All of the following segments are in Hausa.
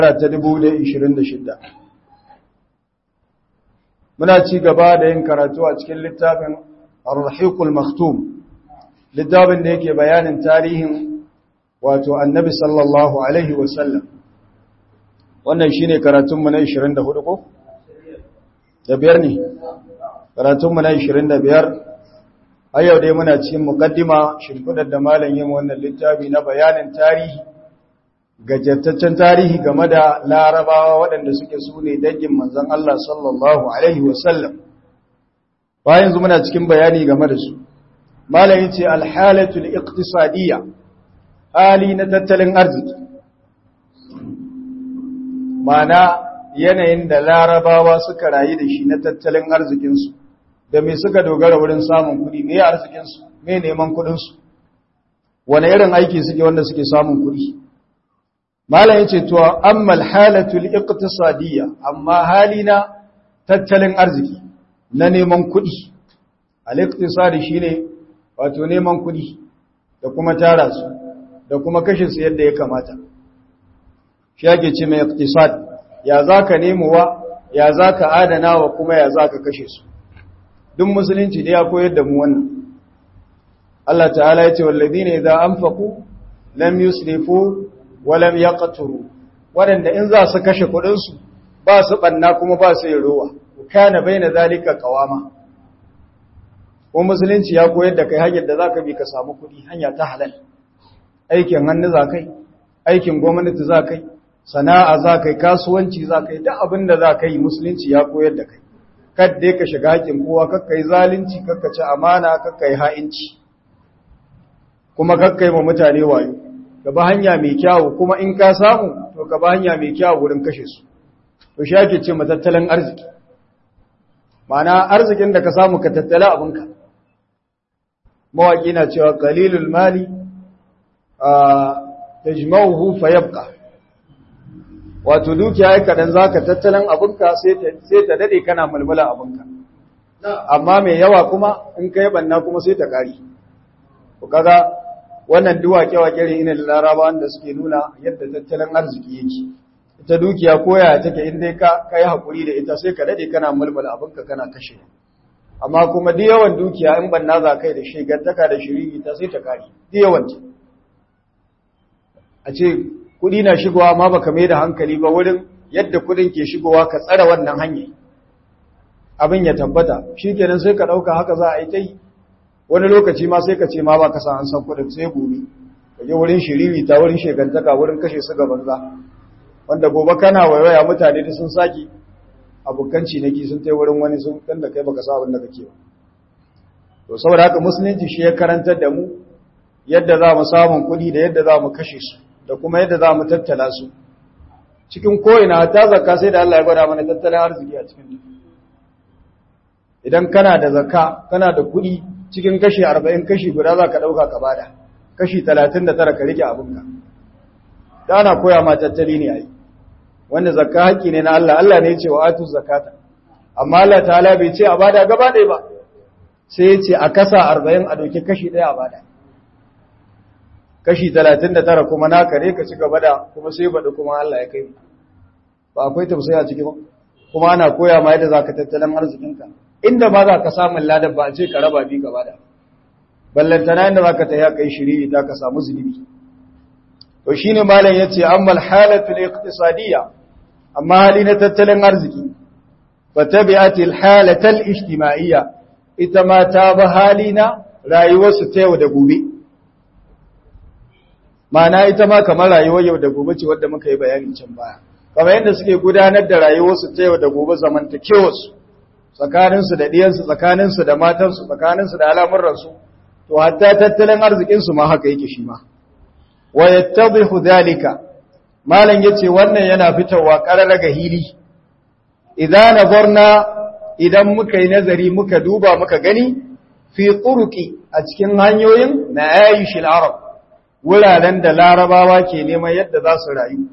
ta 2026 muna ci gaba da yin karatu a cikin littafin Ar-Rahiqul Maktum, littafin da yake bayanin tarihin wato Annabi sallallahu alaihi wasallam. Wannan shine karatunmu na 24 ko? Da biyar ne. Karatunmu na 25. A yau dai muna cikin muqaddima shimfidar da malam yin wannan littafi na bayanin tarihi, gajataccen tarihi game da Larabawa waɗanda suke su ne dangin manzon Allah sallallahu alaihi wasallam. Bayan yanzu muna cikin bayani game da su. Malam yace al-halatul iqtisadiyya, hali na tattalin arziki. Mana yanayin da Larabawa suka rayu da shi na tattalin arzikinsu, da me suka dogara wurin samun kuɗi, me arzikinsu, me neman kuɗinsu, wane irin aiki suke wanda suke samun kuɗi. Malam yace to amma al-halatul iqtisadiyya, amma hali na tattalin arziki na neman kuɗi. Al-iqtisadi shine wato neman kuɗi da kuma tara su da kuma kashe su yadda ya kamata. Shi yake ce mai iqtisad, ya zaka nemowa, ya zaka adanawa, kuma ya zaka kashe su. Duk musulunci da ya koyar da mu wannan. Allah ta'ala yace walladina idza anfaqu lam yusrifu wa lam yaqturu, wadanda in za su kashe kudin su ba su banna kuma ba su rowa, kana baina zalika qawama. Ko musulunci ya koyar da kai hanyar da zaka bi ka samu kudi, hanya ta halal. Aikin hannu zakai, aikin gwamnati zakai, sana'a zakai, kasuwanci zakai, duk abin da zakai musulunci ya koyar da kai. Kadda ka shiga haƙin kowa, kakka yi zalunci, kakka ci amana, kakka yi ha'inci, kuma kakka yi ma mutane wayo. Ka ba hanya mai kyawu, kuma in ka samu to ka ba hanya mai kyawu wurin kashe su. To shi ake ce matattalin arziki. Ma'ana arzikin da ka samu ka tattala abinka. Mawaƙi na cewa qalilul mali tajma'uhu fayabqa. Wato dukiya ya kadan zaka tattalin abinka sai ta dade kana mulmula abinka. Amma mai yawa kuma in kai banna kuma sai ta kari. Ku kaga wannan duwake-wake ne da Larabawan da suke nuna yadda tattalin arziki yake. Ita dukiya koya take in dai ka yi hakuri da ita sai ka dade kana mulmula abinka kana kashe. Amma kuma duk yawan dukiya in banna za kai da shegantaka da shiriri ta sai ta kari. Duk yawan ta. A ce kudi na shigowa ma baka mai da hankali ba wurin yadda kudin ke shigowa ka tsara wannan hanyar. Abin ya tabbata, shikenan sai ka dauka haka za a yi ta yi. Wani lokaci ma sai ka ce ma ba ka san an san kudin sai gobe. Ka je wurin shiriri ta wurin shegantaka wurin kashe su ga banza. Wanda gobe kana waiwaya mutane da sun saki abokan ciniki sun tai wurin wani sun dan da kai baka sa abin da kake ba. To saboda haka musulunci shi ya karantar da mu yadda za mu samu kudi da yadda za mu kashe su. Da kuma yadda za mu tattala su cikin ko'ina ta zakka sai da Allah ya gwada mana tattalin arziki a cikin duk. Idan kana da zakka kana da kuɗi cikin kashi 40 kashi guda za ka ɗauka ka bada, kashi 39 ka rike abinka. Da ana koya ma tattali ne a yi, wanda zakka haƙƙi ne na Allah, Allah ne ya ce wa atu zakata, amma Allah ta'ala bai ce a bada gaba ɗaya ba, sai ya ce a kasa 40 a ɗauki kashi ɗaya a bada. Kashi 39 kuma na kare ka ci gaba da kuma sai baɗi kuma Allah ya kai. Ba akwai tausayi a ciki ba, kuma ana koya ma yadda za ka tattalin arzikinka. Inda ba za ka samun ladar ba a ce ka raba bi gaba da. Ballantana inda za ka ta ya kai shiri ta ka samu zunubi. To shi ne malam ya ce, amma halatul iqtisadiyya, amma hali na tattalin arziki, fa tabi'atil halatal ijtima'iyya, ita ma ta ba hali na rayuwarsu ta yau da gobe. Ma'ana ita ma kamar rayuwar yau da gobe ce wadda muka yi bayani can baya. Kamar yadda suke gudanar da rayuwarsu ta yau da gobe zamantakewarsu, tsakaninsu da ɗiyansu, tsakaninsu da matansu, tsakaninsu da al'amuransu, to hatta tattalin arzikinsu ma haka yake shi ma. Wa yattadhihu dhalika, malam yace wannan yana fitowa qarara ga hili. Idan nazarna, idan muka yi nazari muka duba muka gani fi turuqi a cikin hanyoyin na ayyishil arab, wuraren da Larabawa ke neman yadda za su rayu.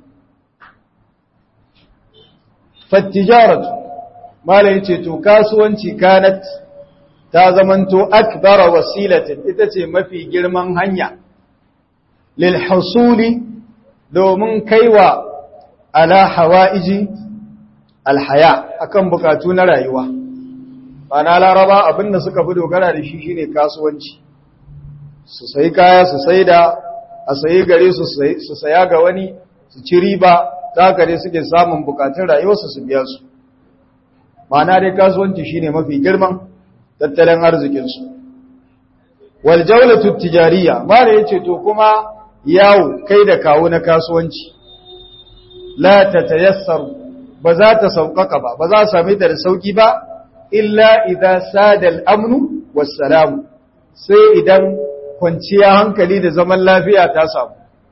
Fattijaratu, malam yace to kasuwanci kanat ta zamanto akbara wasilatin, ita ce mafi girman hanya lil husuli domin kaiwa ala hawaiji alhaya akan bukatu na rayuwa. Bana laraba abinda suka fi dogara da shi shine kasuwanci, su sayi kaya su saida, a sayi gare su saya ga wani su ci riba, ta gare suke samun bukatun rayuwarsu su biya su. Ma'ana dai kasuwanci shine mafi girman tattalin arzikinsu. Wal jawlatu tijariya, mala yace to kuma yawo kai da kawo na kasuwanci la tatayassaru, ba za ta sauƙaƙa ba za a same ta da sauki ba illa idza sada al-amnu was-salam, sai idan kwanciya hankali da zaman lafiya ta samu.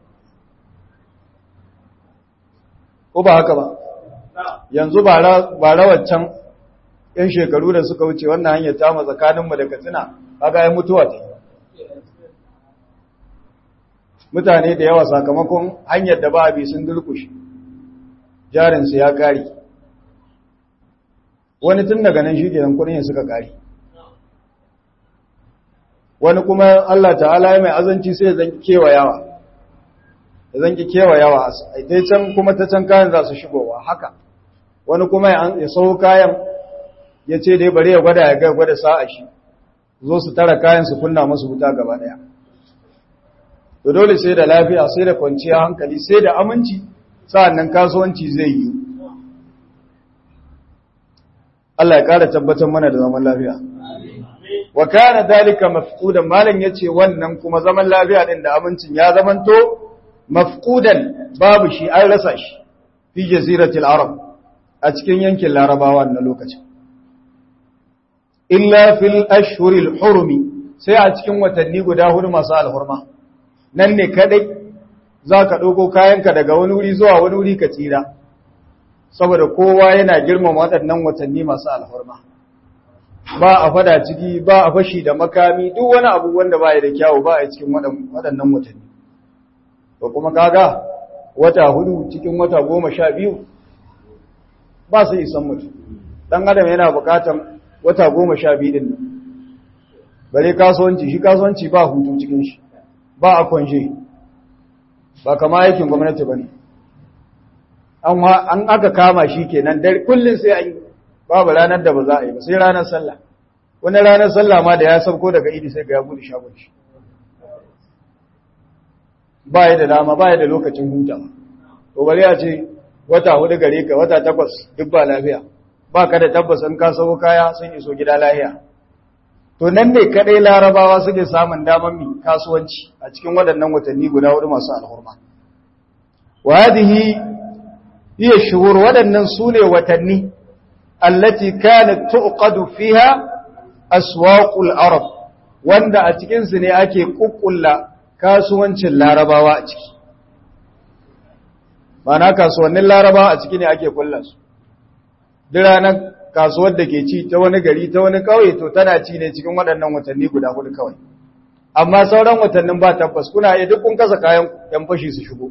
Ko ba haka ba? Yanzu ba rawaccan ‘yan shekaru da suka wuce wannan hanyar ta tsakaninmu da Katsina, kaga ya mutuwa ta. Mutane da yawa sakamakon hanyar da ba a bi sun durkushe, jarinsu ya kare. Wani tun daga nan shi ke yankunan suka kare. Wani kuma Allah ta'ala ya mai azanci sai ya zanki kewayawa. Ya zanki kewayawa, a ita can kuma ta can kayan za su shigowa haka. Wani kuma ya sau kayan ya ce dai bari ya gwada sa'a shi, zo su tara kayan su kunna masu wuta gaba daya. To dole sai da lafiya, sai da kwanciya hankali, sai da aminci, sa'annan kasuwanci zai yi. Allah ya ƙara tabbatar mana da zaman lafiya. Wa kana dalika mafqudan, malan yace wannan kuma zaman lafiya din da amincin ya zamanto mafqudan, babu shi, an rasa shi fi jaziratil arab, a cikin yankin larabawa na lokacin. Illa fil ashhuril hurumi, sai a cikin watanni guda hudu masu alhurma. Nan ne kadai zaka dauko kayanka daga wani wuri zuwa wani wuri ka tsira, saboda kowa yana girmama waɗannan watanni masu alhurma. Ba a fada ciki, ba a fashi da makami, duk wani abu wanda ba ya da kyawu ba a cikin waɗannan watanni. To kuma kaga wata hudu cikin wata 12 ba su isan mutum. Dan adam yana bukatan wata 12 din nan. Bare kasuwanci, shi kasuwanci ba hutu cikin shi, ba a kwanje, ba kama aikin gwamnati ba ne. An aka kama shi kenan, kullum sai an yi, babu ranar da ba za a yi ba, sai ranar sallah. Wani ranar sallah ma da ya sauko daga idi sai ga ya bude shagon shi. Ba ya da dama, ba ya da lokacin huta. To bari a ce wata hudu gare ka, wata 8 duk ba lafiya. Ba ka da tabbas in ka sauko kaya sun iso gida lafiya. To nan ne kadai larabawa suke samun damar mi kasuwanci a cikin waɗannan watanni guda hudu masu alhurma. Wa hadhihi hiya shuhur, waɗannan sune watanni allati kanat tuqadu fiha aswaqul arab, wanda a cikin su ne ake kukkulla kasuwancin larabawa a ciki. Ma'ana kasuwannin larabawa a ciki ne ake kulla su. Duk ranar kasuwar da ke ci ta wani gari ta wani kauye to tana ci ne cikin waɗannan watanni guda hudu kawai. Amma sauran watannin ba tabbas, kuna iya duk kun kasa kayan yan fashi su shigo.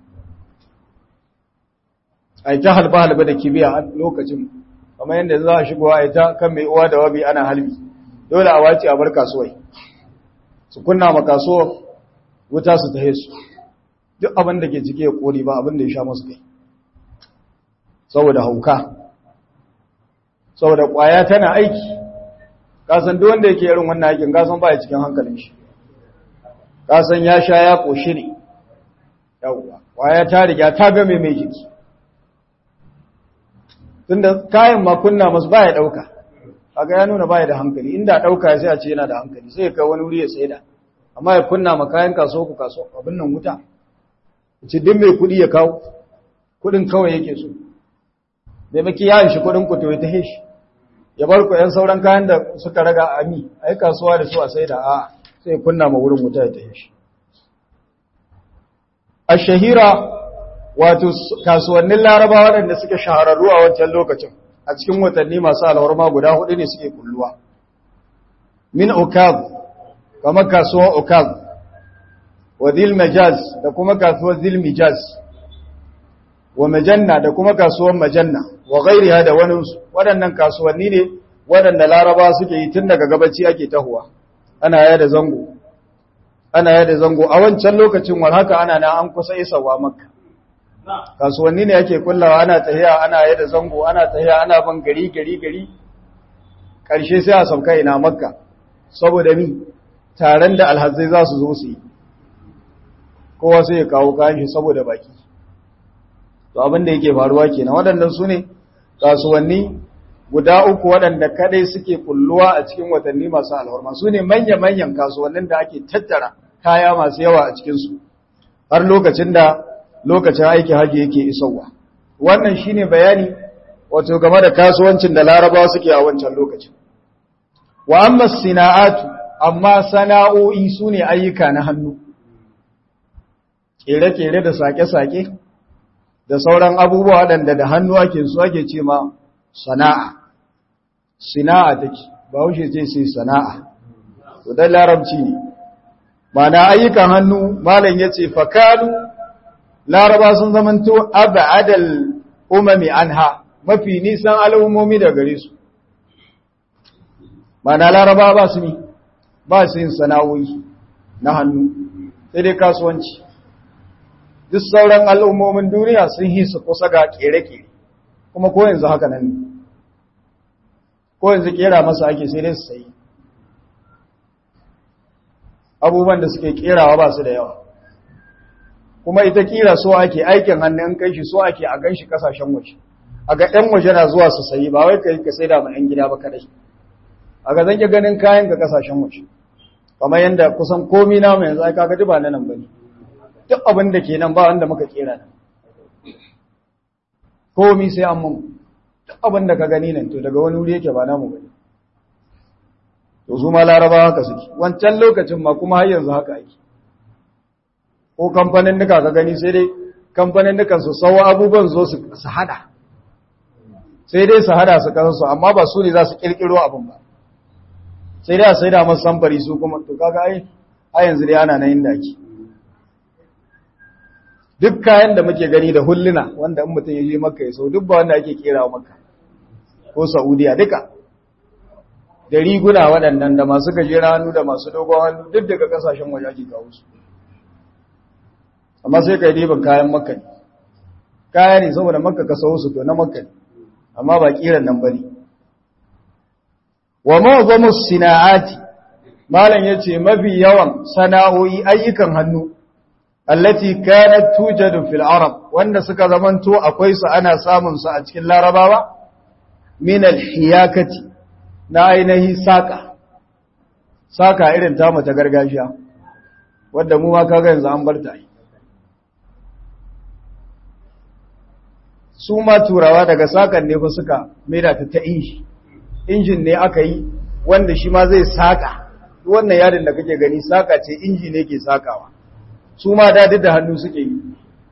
Ai ta halba da kibiya a lokacin, kamar yadda za a shigo ai ta kan mai uwa da wabi ana halbi. Dole a wace a bar kasuwai. Su kunna ma kasuwar wuta su tahe su. Duk abin da ke cike ya kori ba abin da ya sha musu kai. Saboda hauka. Saboda ƙwaya tana aiki, kasan duk wanda yake irin wannan aikin kasan ba ya cikin hankalin shi, kasan ya sha ya ƙoshi ne, yawwa ƙwaya ta riga ta game mai jiki, tunda kayan makunna masu ba ya ɗauka, kaga ya nuna ba ya da hankali, inda ɗauka sai a ce yana da hankali sai ya kai wani wuri ya saida, amma ya kunna ma kayan kaso ku kaso abin nan wuta, ce duk mai kuɗi ya kawo, kuɗin kawai yake so, da maki ya shi kuɗin ku to ya tahe shi. Ya bar ku ‘yan sauran kayan da suka raga a yi kasuwa da su a sai da a sai kunna ma wurin wuta ya tafi shi. A shahira wato kasuwannin laraba waɗanda suke shahararru a wancan lokacin a cikin watanni masu alwarma guda hudu ne suke kulluwa. Min Ukaz, kamar kasuwar Ukaz, wa Zil Majaz da kuma kasuwar Zil Mijaz, wa Majanna da kuma kasuwar Majanna, wa gairiha da waninsu, waɗannan kasuwanni ne waɗanda laraba suke yi tun daga gabaci ake tahowa, ana yada zango a wancan lokacin war haka ana na an kusa isawa Makka, kasuwanni ne yake kullawa ana tahiya ana yada zango ana tahiya ana ban gari ƙarshe sai a sauka ina Makka saboda ni taron da alhazai za su zo su yi kowa sai ya kawo kayan shi saboda baki to abin da yake faruwa kenan waɗannan su ne kasuwanni guda uku waɗanda kadai suke kulluwa a cikin watanni masu alhorma su ne manya-manyan kasuwannin da ake tattara kaya masu yawa a cikinsu har lokacin aikin haji yake isowa wannan shine bayani wato game da kasuwancin da larabawa suke a wancan lokacin wa amma sina'atu amma sana'o'i su ne ayyuka na hannu kere-kere da sake-sake da sauran abubuwa waɗanda da hannu ake ce ma sana'a take ba wuce ce sai sana'a to dan larabci ne mana ayyukan hannu malam yace fakanu laraba sun zamanto ab'adal umami anha mafi nisan al'ummomi da gare su mana laraba ba su yin sana'o'i na hannu sai dai kasuwanci duk sauran al'ummomin duniya sun yi su kusa ga kere-kere kuma ko yanzu haka nan ne ko yanzu kera masa ake sai dai su sayi abubuwan da suke kerawa ba su da yawa kuma ita kira so ake aikin hannun kai shi so ake a gan shi kasashen waje a ga ɗan waje na zuwa su sayi ba wai ka sai da ma 'yan gida ba kadai a ga zanke ganin kayan ga kasashen waje kamar yadda kusan komi na mai yanzu aka ga duba na nan bane duk abin da ke nan ba wanda muka kera nan komi sai an mun duk abin da ka gani nan to daga wani wuri yake ba namu bane to su ma larabawa haka suke wancan lokacin ma kuma har yanzu haka ake ko kamfanin nuka ka gani sai dai kamfanin nukan su sawo abubuwan zo su hada sai dai su hada su kansu amma ba su ne za su kirkiro abin ba sai dai a sai da masu samfari su kuma to kaga ai yanzu dai ana nan inda ake duk kayan da muke gani da hulluna wanda in mutum ya je Makka ya sau duk ba wanda ake kerawa Makka ko Saudiya duka da riguna waɗannan da masu gajeren hannu da masu dogon hannu duk daga kasashen waje ake kawo su amma sai kai diban kayan Makka ne kaya ne saboda Makka ka sau su to na Makka ne amma ba kiran nan bane wa ma'zamus sina'ati malan yace mafi yawan sana'o'i ayyukan hannu allati kanat tujadu fil arab wanda suka zamanto akwai su ana samun su a cikin larabawa min al hiyakati na ainihi saka irin tamu ta gargajiya wanda mu ma kaga yanzu an barta yi su ma turawa daga sakan ne fa suka maida ta injin ne aka yi wanda shi ma zai saka wannan yadin da kake gani saka ce inji ne ke sakawa su ma da duk da hannu suke yi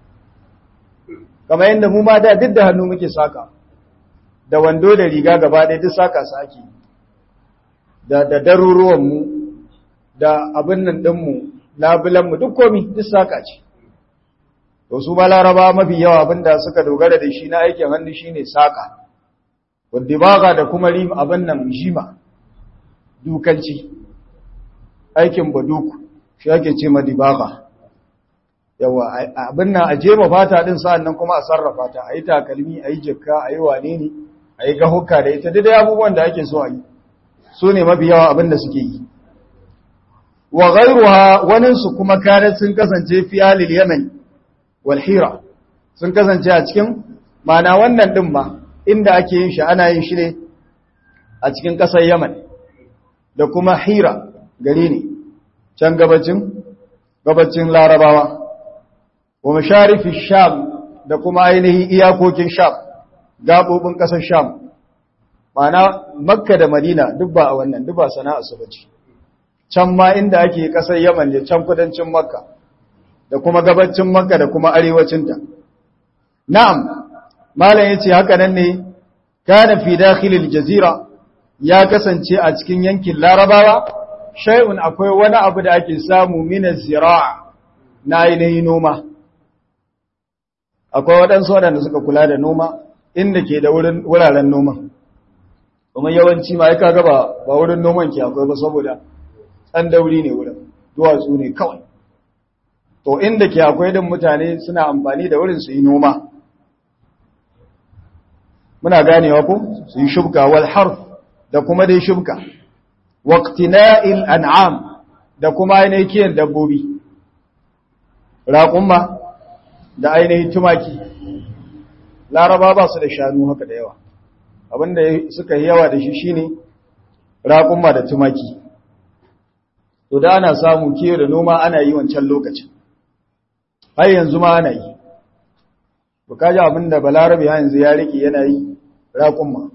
kamar yadda mu ma da duk da hannu muke saka da wando da riga gaba ɗaya duk saka su ake da daruruwanmu da abin nan ɗinmu labulanmu duk komi duk saka ce to su ba laraba mafi yawa abinda suka dogara da shi na aikin hannu shine saka wadda da kuma rim abin nan jima dukanci aikin baduku shi ake ce ma dibaga yawa abin nan a jema fata din sa'an nan kuma a sarrafa ta a yi takalmi a yi jikka a yi wane ne a yi gahuka da ita dai abubuwan da ake so a yi su ne mafi yawa abin da suke yi wa ghairuha waninsu kuma kanar sun kasance fi alil yaman wal hira sun kasance a cikin mana wannan din ba inda ake yin shi ana yin shi ne a cikin ƙasar yaman da kuma hira gari ne can gabacin larabawa wa masharifi sham da kuma ainihin iyakokin sham gaɓoɓin ƙasar sham mana makka da madina duk ba a wannan duk ba sana'a su bace can ma inda ake ƙasar yaman ne can kudancin makka da kuma gabacin makka da kuma arewacinta na'am malam yace haka nan ne kana fi dakhilil jazira ya kasance a cikin yankin larabawa shay'un akwai wani abu da ake samu min az-zira'a na ainihin noma akwai waɗansu waɗanda suka kula da noma inda ke da wuraren noma kuma yawanci ma ya kaga ba wurin noman ke akwai ba saboda ɗan dauri ne wurin duwatsu ne kawai to inda ke akwai din mutane suna amfani da wurin su yi noma muna ganewa ko su yi shubka wal harf da kuma dai shubka waqtina'il an'am da kuma ainihin kiyan dabbobi raƙumma da ainihin tumaki laraba ba su da shanu haka da yawa abinda suka yi yawa da shi shine raƙumma da tumaki to da ana samu kiyo da noma ana yi wancan lokacin har yanzu ma ana yi ba kaji abinda balarabe yanzu ya rike yana yi raƙumma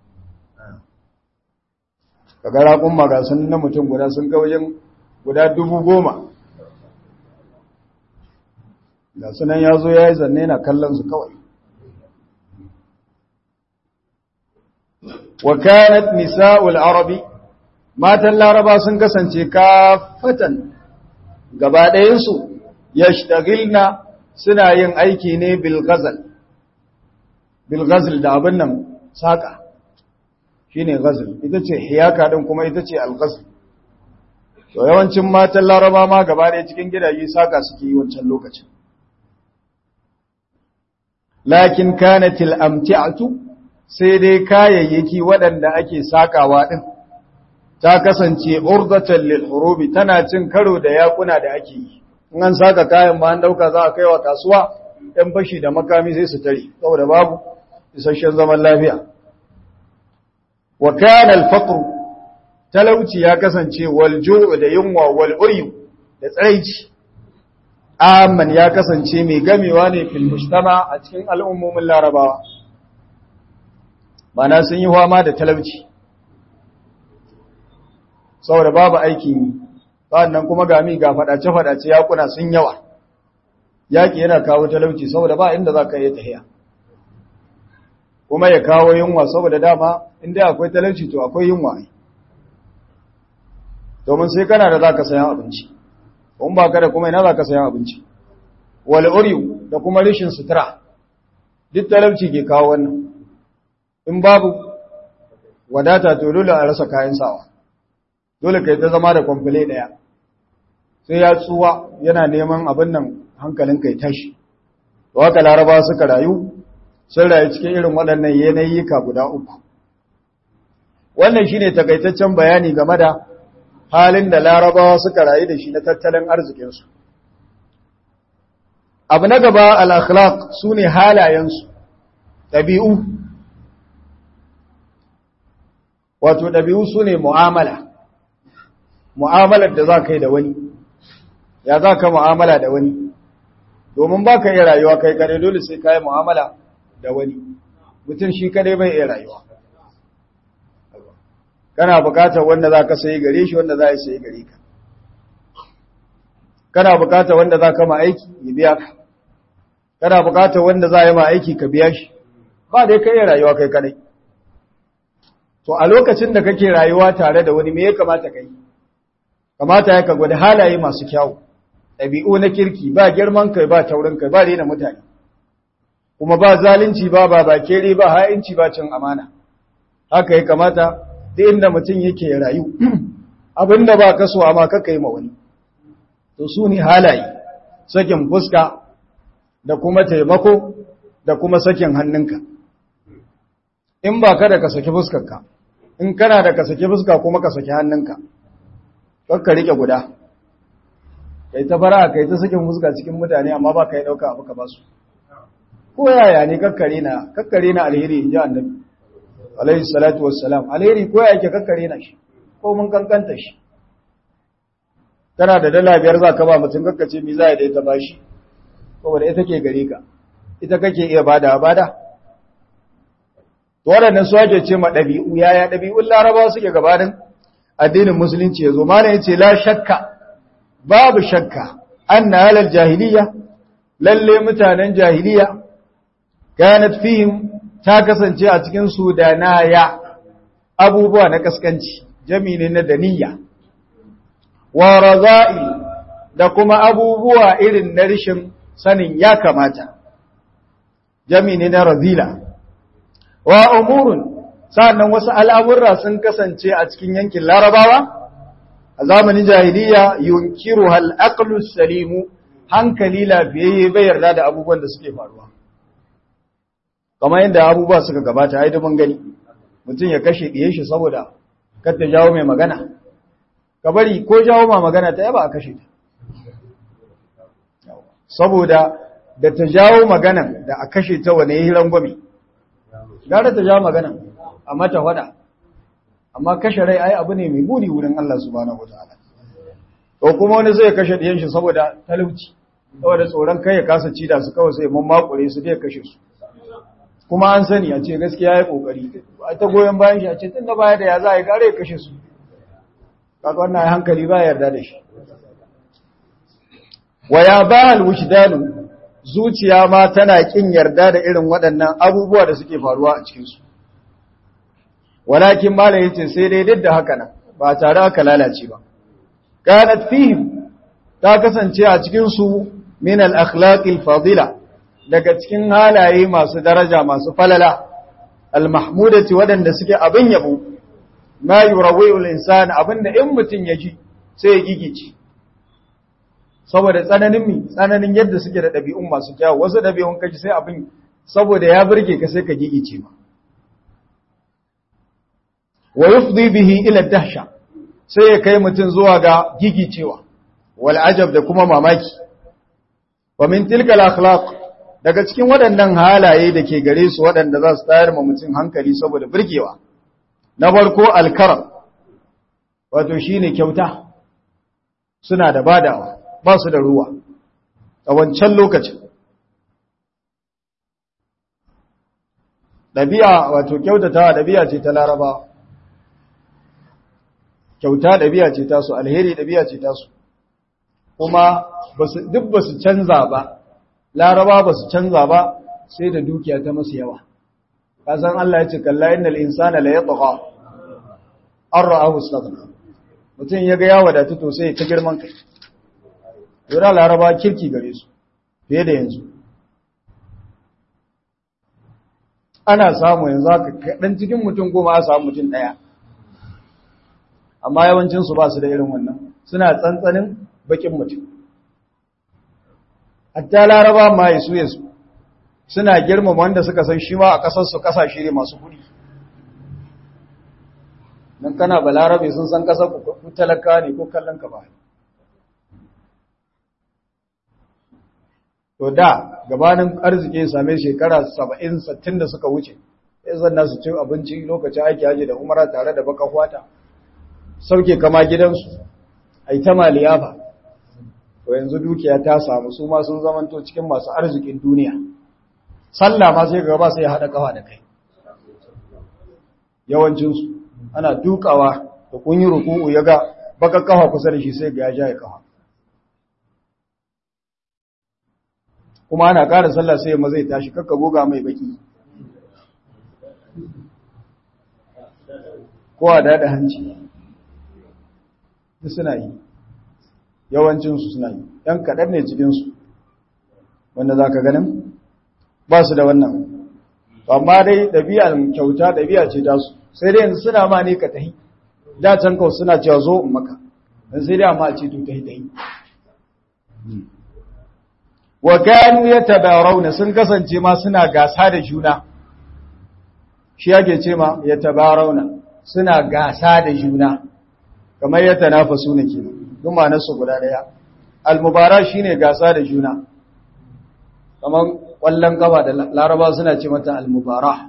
kaga raƙumma ga sun na mutum guda sun ga wajen guda 10,000 ga sunan ya zo ya yi zanne na kallon su kawai wa kanat nisa'ul arabi matan laraba sun kasance kafatan gaba ɗayansu yashtagilna suna yin aiki ne bil ghazal da abin nan saka shine ghazal ita ce hiyaka din kuma ita ce al ghazal to yawancin matan laraba ma gaba ɗaya cikin gidaje saka suke yi wancan lokacin lakin kanatil amti'atu sai dai kayayyaki waɗanda ake sakawa din ta kasance urdatan lil hurubi tana cin karo da yakuna da ake yi in an saka kayan ba an dauka za a kaiwa kasuwa ɗan fashi da makami sai su tare saboda babu isasshen zaman lafiya wa kana al faqr talauci ya kasance wal ju' da yunwa wal uryu da tsaraici amman ya kasance mai gamewa ne fil mujtama a cikin al'ummomin larabawa bana sun yi fama da talauci saboda babu aiki sannan kuma gami ga fadace-fadace yakuna sun yawa yaki yana kawo talauci saboda ba inda za ka yi tahiya kuma ya kawo yunwa saboda dama inda akwai talauci to akwai yunwa domin sai kana da za ka sayan abinci in ba ka da kuma ina za ka sayan abinci wal uryu da kuma rishin sutura duk talauci ke kawo wannan in babu wadata to dole a rasa kayan sawa dole kai ta zama da kwamfule daya sai ya tsuwa yana neman abin nan hankalin kai tashi to haka laraba suka rayu sun rayu cikin irin waɗannan yanayika guda uku wannan shine takaitaccen bayani game da halin da larabawa suka rayu da shi na tattalin arzikinsu abu na gaba al-akhlaq sune halayensu ɗabi'u wato ɗabi'u sune mu'amalar da za ka yi da wani ya za ka mu'amala da wani domin ba ka iya rayuwa kai kare dole sai ka yi mu'amala da wani mutum shi kare bai iya rayuwa kana bukatar wanda za ka sayi gare shi wanda za a sayi gare ka kana bukatar wanda za ka ma aiki ya biya ka kana bukatar wanda za a yi ma aiki ka biya shi ba dai ka iya rayuwa kai kare to a lokacin da kake rayuwa tare da wani me ya kamata ka yi kamata ya ka gwada halaye masu kyawu ɗabi'u na kirki ba girman kai ba taurin kai ba rena mutane kuma ba zalunci ba kere ba ha'inci ba cin amana haka ya kamata duk inda mutum yake ya rayu abinda ba ka so amma ka kai ma wani to su ne halaye sakin fuska da kuma taimako da kuma sakin hannunka in ba ka da ka saki fuskarka in kana da ka saki fuska kuma ka saki hannunka kakka rike guda kai ta fara kai ta sakin fuska cikin mutane amma ba ka yi dauka abu ka ba su ko yaya ne kakkare na alheri inji annabi alaihi salatu wassalam alheri ko yake kakkare na shi ko mun kankanta shi kana da dala 5 zaka ba mutum kakkace mi za ya da ita bashi saboda ita ke gare ka ita kake iya bada to waɗannan su ake ce ma ɗabi'u yaya ɗabi'un laraba suke gabanin addinin musulunci ya zo mana yace la shakka babu shakka anna halal jahiliya lalle mutanen jahiliya kanat fihim ta kasance a cikin su da naya abubuwa na kaskanci jami ne na daniya wa razai da kuma abubuwa irin na rishin sanin ya kamata jami ne na razila wa umurun sannan wasu al'amurra sun kasance a cikin yankin larabawa a zamanin jahiliya yunkiru hal aqlu salimu hankali lafiyayye bai yarda da abubuwan da suke faruwa kamar yadda abubuwa suka gabata ai da mun gani mutum ya kashe diye shi saboda kar ta jawo mai magana ka bari ko jawo ma magana ta yaba a kashe ta saboda da ta jawo magana da a kashe ta wane yi rangwame gara ta jawo magana a mata wada amma kashe rai ai abu ne mai muni wurin Allah subhanahu wataala ko kuma wani zai kashe diyan shi saboda talauci saboda tsoron kai ya kasa ci da su kawai sai mun makure su dai kashe su kuma an sani a ce gaskiya yayi kokari a ta goyen bayan shi a ce tunda baya da ya za a yi gare ya kashe su kaga wannan hankali ba yarda da shi wa ya ba'al wujdanu zuciya ma tana kin yarda da irin waɗannan abubuwa da suke faruwa a cikin su walakin malai yace sai dai duk da haka nan ba tare aka lalace ba kanat fihim ta kasance a cikin su min al-akhlaq al-fadila daga cikin halaye masu daraja masu falala al-mahmudati wadanda suke abin yabo ma yurawi'u al-insan abinda in mutun ya ji sai ya gigice saboda tsananin yadda suke da dabi'un masu kyawu wasu dabi'un kaji sai abin saboda ya burge ka sai ka gigice ma wa yufdi bihi ila dahsha sai ya kai mutun zuwa ga gigicewa wal ajab da kuma mamaki wa min tilka al-akhlaq daga cikin waɗannan halaye da ke gare su waɗanda za su tayar ma mutum hankali saboda burgewa na farko alkaram wato shine kyauta suna da badawa ba su da ruwa a wancan lokacin ɗabi'a wato kyautatawa ɗabi'a ce ta laraba kyauta ɗabi'a ce ta su alheri ɗabi'a ce ta su kuma duk ba su canza ba laraba ba su canza ba sai da dukiya ta masu yawa kasan Allah ya ce kalla innal insana la yatgha an ra'ahu istaghna mutum ya ga ya wadatu to sai ta girman kai yura laraba kirki gare su fiye da yanzu ana samu yanzu haka kaɗan cikin mutum goma a samu mutum ɗaya amma yawancinsu ba su da irin wannan suna tsantsanin bakin mutum hatta laraba ma yasu suna girmama wanda suka san shi ma a ƙasarsu ƙasashe ne masu kuɗi don kana ba larabe sun san ƙasar ku talaka ne ko kallon ka ba to da gabanin arziki same shekara 70-60 da suka wuce sai zanna su ci abinci lokacin aiki haji da umara tare da baka kwata sauke kama gidansu ai ta maliyafa to yanzu dukiya ta samu su ma sun zamanto cikin masu arzikin duniya sallah ma sai gaba sai ya hada kafa da kai yawancinsu ana dukawa da kun yi ruku'u ya ga baka kafa kusa da shi sai ga ya ja ya kafa kuma ana ƙara sallah sai ma zai tashi kakka goga mai baki ko a dada hanci suna yi yawancinsu suna yi ɗan kaɗan ne cikinsu wanda za ka ganin ba su da wannan amma dai ɗabi'a kyauta ɗabi'a ce ta su sai dai yanzu suna ma ne ka tahi da can kawai suna cewa zo in maka don sai dai amma a ce to tahi wa kanu yatabarawna sun kasance ma suna gasa da juna shi yake ce ma yatabarawna suna gasa da juna kamar yatanafasu ne kenan duk ma'anar su guda daya al-mubara shine gasa da juna kamar kwallon gaba da laraba suna ce mata al-mubara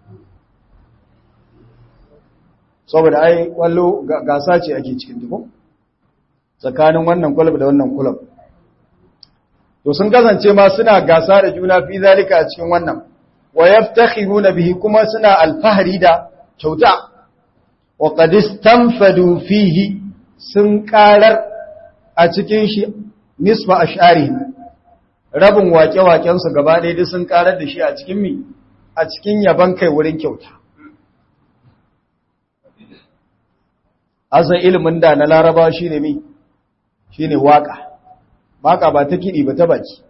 saboda ai kwallo gasa ce ake cikin duko tsakanin wannan kulub da wannan kulub to sun kasance ma suna gasa da juna fi zalika a cikin wannan wa yaftakhiruna bihi kuma suna alfahari da kyauta wa qad istanfadu fihi sun karar a cikin shi nisfa ash'ari rabin waƙe-waƙen su gaba ɗaya duk sun karar da shi a cikin mi a cikin yaban kai wurin kyauta asan ilimin da na laraba shine mi shine waka ba ta kiɗi ba ta baki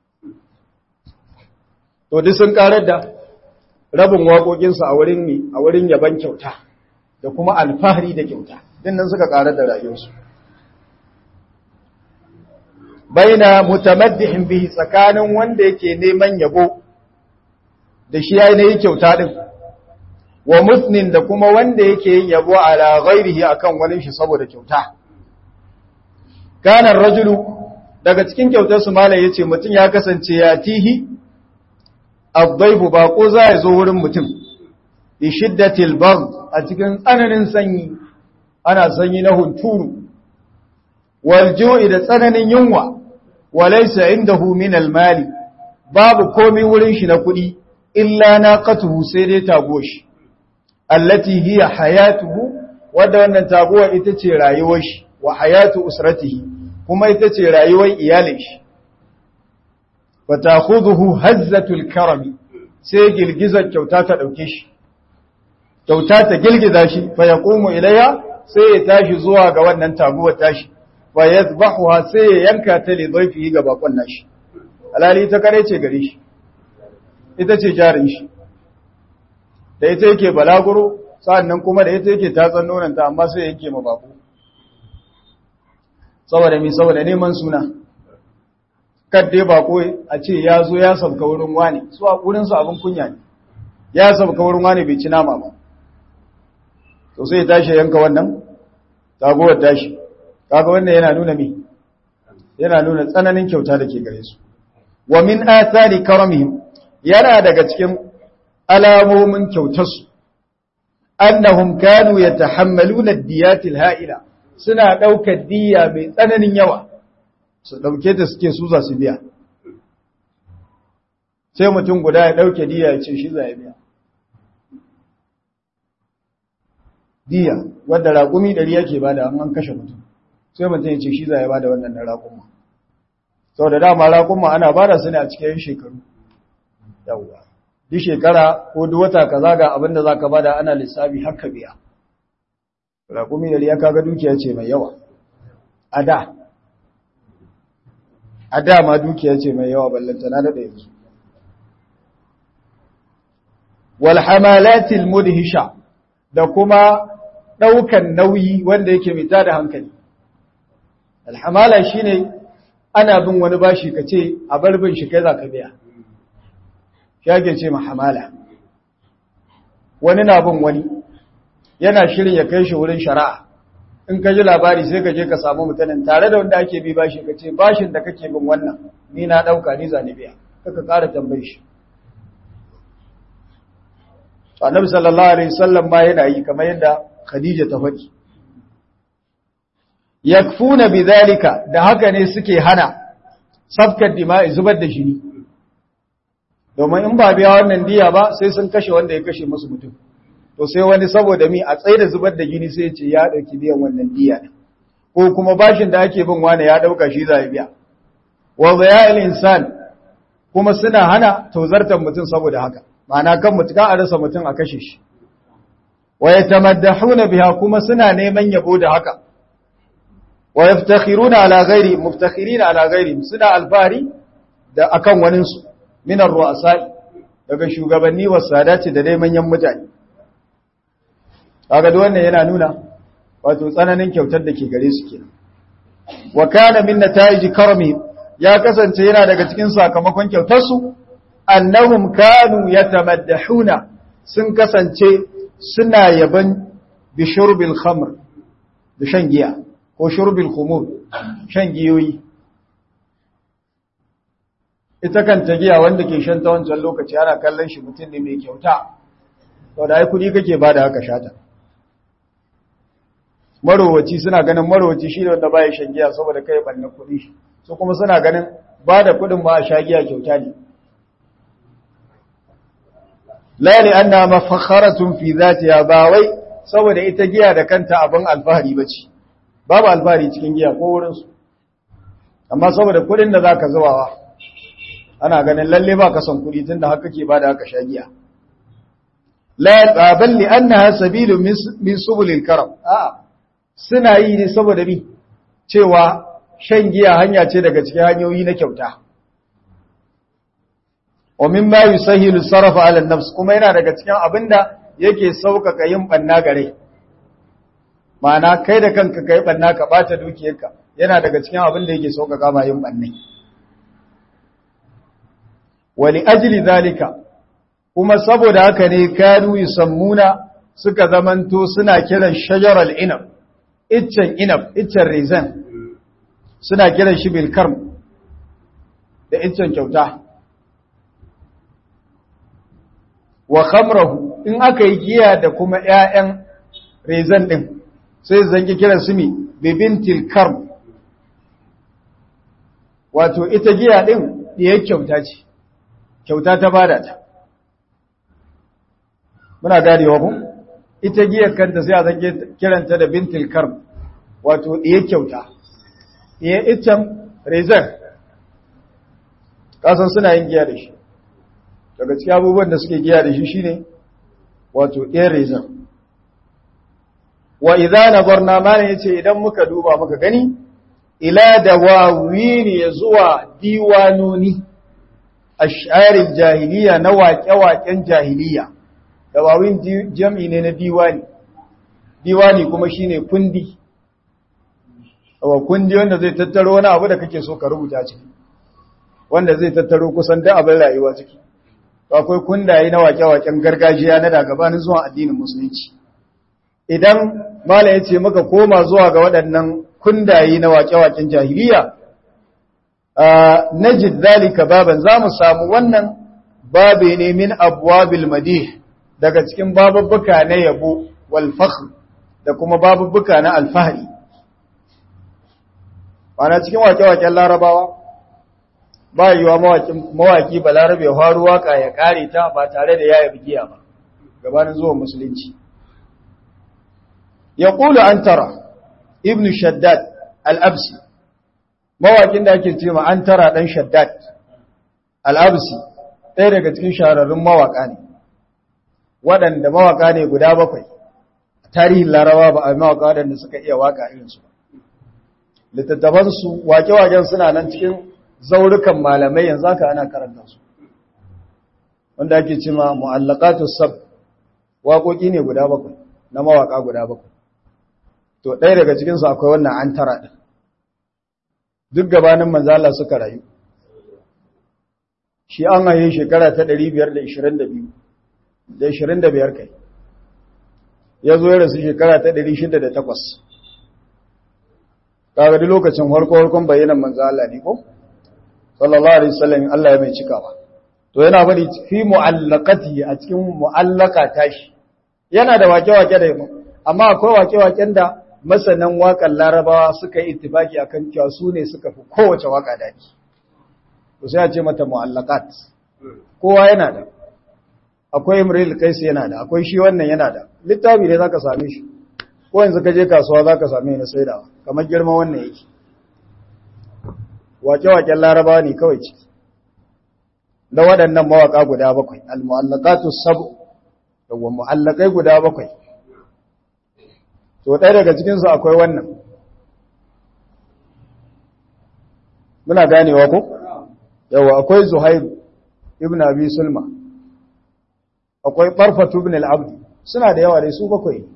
to duk sun karar da rabin waƙoƙinsu a wurin yaban kyauta da kuma alfahari da kyauta din nan suka karar da rayuwarsu baina mutamaddihin bihi tsakanin wanda yake neman yabo da shi yayin yi kyauta din wa musnin da kuma wanda yake yin yabo ala ghairihi akan wani shi saboda kyauta kana rajulu daga cikin kyautar su malai yace mutun ya kasance ya tihi ad-daybu baqo za ya zo wurin mutum bi shiddatil bagh a cikin tsananin sanyi ana sanyi na hunturu wal ju'i da tsananin yunwa walaysa indahu min al-mali babu komai wurin shi na kudi illa naqatuhu sai dai tagoshi allati hiya hayatuhu wadda wannan taguwa ita ce rayuwar shi wa hayatu usratihi kuma ita ce rayuwar iyalin shi wa ta'khudhuhu hazzatul karam sai girgizar kyauta ta dauke shi kyauta ta girgiza shi fa yaqumu ilayha sai ya tashi zuwa ga wannan taguwar tashi fa yadhbahuha sai ya yanka ta li dhayfihi ga bakon nashi alali ta kare ce gare shi ita ce jarin shi da ita yake balaguro sa'annan kuma da ita yake tatsan nonanta amma sai yake ma bako saboda neman suna kadde bako a ce ya zo ya sabka wurin wani su a wurin su abin kunya ne ya sabka wurin wani bai ci nama ba to sai ya tashi yanka wannan tagowar tashi kaga wannan yana nuna me yana nuna tsananin kyauta da ke gare su wa min athari karamihim yana daga cikin alamomin kyautarsu annahum kanu yatahammaluna ad-diyatil ha'ila suna daukar diya mai tsananin yawa su dauke ta suke su za su biya sai mutum guda ya dauke diya ya ce shi za ya biya diya wanda raƙumi 100 yake bada an kashe mutum sai mutum ya ce shi za ya bada wannan na raƙuma saboda dama raƙuma ana bada su ne a cikin shekaru yawwa duk shekara ko duk wata kaza ga abin da zaka bada ana lissafi haka biya raƙumi da ya kaga dukiya ce mai yawa a da ma dukiya ce mai yawa ballanta na da yanzu wal hamalatil mudhisha da kuma daukan nauyi wanda yake mita da hankali al hamala shine ana bin wani bashi kace a barbin shi kai zaka biya yake ce mahamala wani na bin wani yana shirin ya kai shi wurin shari'a in ka ji labari sai ka je ka samu mutanen tare da wanda ake bi bashi ka ce bashin da kake bin wannan ni na dauka ni zani biya kaka ƙara tambaye shi annabi sallallahu alaihi wasallam ma yana yi kamar yadda khadija ta faɗi yakfuna bidhalika da haka ne suke hana sabkar dima'i zubar da jini domin in ba biya wannan diya ba sai sun kashe wanda ya kashe musu mutum to sai wani saboda mi a tsaye da zubar da gini sai ya ce ya dauki biyan wannan diya ko kuma bashin da ake bin wani ya dauka shi za ya biya wa zaya'il insan kuma suna hana tozartar mutum saboda haka ma'ana kan mutuka a rasa mutum a kashe shi wa yatamaddahuna biha kuma suna neman yabo da haka wa yaftakhiruna ala ghairi muftakhirina ala ghairi suna alfari da akan waninsu minar ru'asa daga shugabanni wa sadati da dai manyan mutane kaga duk wannan yana nuna wato tsananin kyautar da ke gare su kenan wa kana min nata'ij karmi ya kasance yana daga cikin sakamakon kyautar su annahum kanu yatamaddahuna sun kasance suna yaban bi shurbil khamr da shan giya ko shurbil khumur shan giyoyi ita kanta giya wanda ke shan ta wancan lokaci ana kallon shi mutum ne mai kyauta to da ai kudi kake bada haka shata marowaci suna ganin marowaci shi ne wanda baya shan giya saboda kai bannan kudi su kuma suna ganin bada kudin ba a sha giya kyauta ne la li anna mafakharatun fi zatiha ba wai saboda ita giya da kanta abin alfahari bace babu alfahari cikin giya ko wurin su amma saboda kudin da zaka zubawa ana ganin lalle ba ka son kudi tunda haka ke bada haka sha giya la bal li annaha sabilun min subulil karam suna yi ne saboda bi cewa shan giya hanya ce daga cikin hanyoyi na kyauta wa mimma yusahilu sarfa ala an-nafs kuma yana daga cikin abinda yake saukaka yin banna gare ma'ana kai da kanka kai banna ka bata dukiyarka yana daga cikin abin da yake sauƙaƙa ma yin banne wali ajli zalika kuma saboda haka ne kanu yusammuna suka zamanto suna kiran shajaral inab iccen rizan suna kiran shi bil karm da iccen kyauta wa khamrahu in aka yi giya da kuma ƴaƴan rizan din sai zangi kiran su mi bibintil karm wato ita giya din da kyauta ce kyauta ta bada ta muna ganewa ku ita giyar kanta sai a zange kiranta da bintil karm wato iya kyauta iya iccen rezar kasan suna yin giya da shi daga cikin abubuwan da suke giya da shi shine wato iya rezar wa idza nazarna ma ne yace idan muka duba muka gani ila dawawini ya zuwa diwanoni ash'aril jahiliya na waƙe-waƙen jahiliya dawawin jam'i ne na diwani diwani kuma shine kundi kundi wanda zai tattaro wani abu da kake so ka rubuta ciki wanda zai tattaro kusan da abin rayuwa ciki akwai kundaye na waƙe-waƙen gargajiya na gabanin zuwa addinin musulunci idan mala ya ce maka koma zuwa ga waɗannan kundaye na waƙe-waƙen jahiliya najid zalika baban zamu samu wannan babe ne min abwabil madih daga cikin babubbuka na yabo wal fakhr da kuma babubbuka na alfahari bana cikin waƙe-waƙen larabawa ba yiwa mawaki balarabe haru waka ya kare ta ba tare da yaya bigiya ba gabanin zuwan musulunci yaqulu antara ibnu shaddad al-absi mawakin da ake cewa antara dan shaddad al-absi ɗaya daga cikin shahararrun mawaka ne waɗanda mawaka ne guda 7 tarihin larabawa ba a mawaka waɗanda suka iya waka irinsu littattafansu wake-waken suna nan cikin zaurukan malamai yanzu haka ana karanta su wanda ake cewa mu'allaqatus sab waƙoƙi ne guda 7 na mawaka guda 7 to ɗaya daga cikin su akwai wannan antara din duk gabanin manzo Allah suka rayu shi an haye shekara ta 522 da 25 kai yazo ya rasu shekara ta 608 kaga duk lokacin farkon bayanan manzo Allah ne ko sallallahu alaihi wasallam Allah ya mai cika ba to yana bari fi mu'allaqati a cikin mu'allaka tashi yana da wake-wake da amma akwai wake-waken da masanan wakan larabawa suka yi ittifaki akan cewa su ne suka fi kowace waka dadi to sai a ce mata mu'allaqat kowa yana da akwai imril qais yana da akwai shi wannan yana da littafi ne zaka same shi ko yanzu ka je kasuwa zaka same ni saidawa kamar girman wannan yake wake-waken larabawa ne kawai ciki da waɗannan mawaka guda 7 al-mu'allaqatu sab'u da mu'allaqai guda 7 to ɗaya daga cikin su akwai wannan muna ganewa ko yawa akwai Zuhair ibn Abi Sulma akwai Barfatu ibn al-Abd suna da yawa dai su 7